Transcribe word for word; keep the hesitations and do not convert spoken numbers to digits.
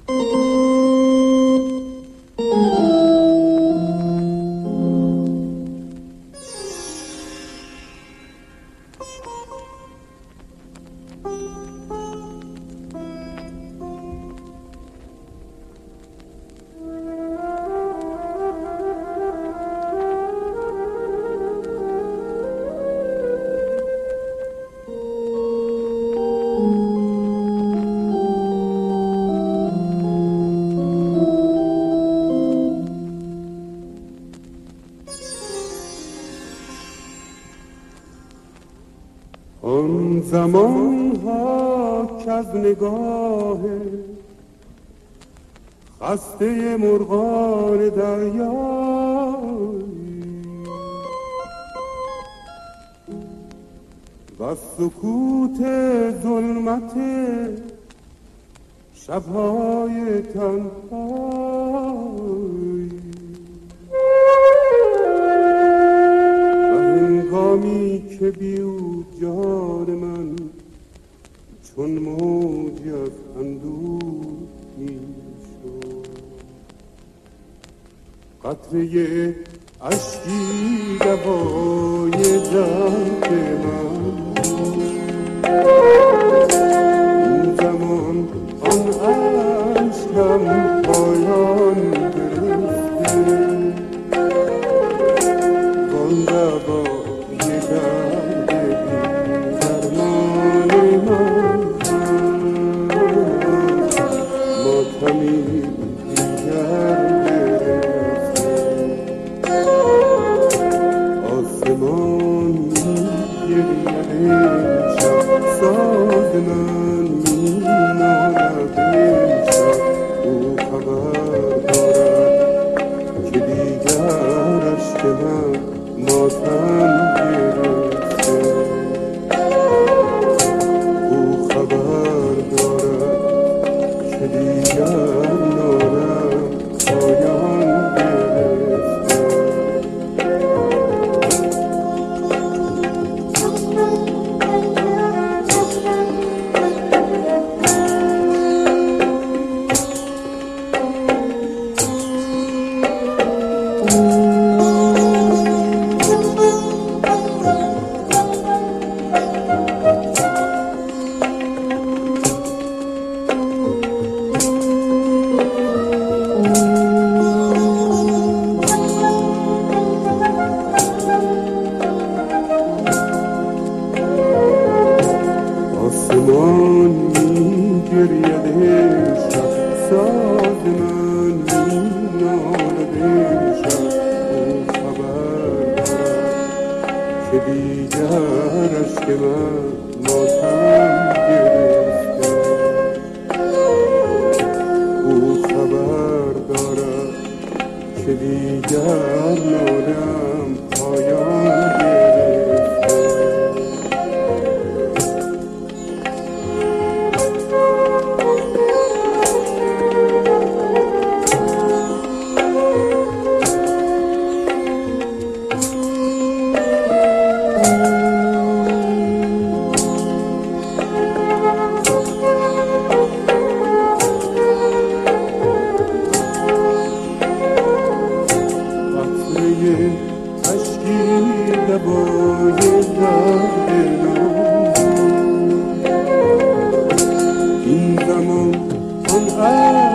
آن زمان ها که از نگاه خسته مرغان دریایی و سکوت ظلمت شبهای تنهایی و هنگامی که بیود جان من چون موجی از اندوه می شد، قطره اشکی دوای درد من. این زمان آن اشکم پایان گرفته، وان دوای درد بی درمان من ماتمی دیگر گرفته. آسمان می گرید شب، ساز من می نالد شب. او خبر دارد که دیگر اشک من ماتم گرفته. او خبر دارد که دیگر نالم پایان گرفته. آسمان می گرید شب، ساز من می نالد شب. او خبر دارد که دیگر اشک من ماتم گرفته. او خبر دارد که دیگر نالم پایان گرفته. اشکی دوای درد من. این زمان آن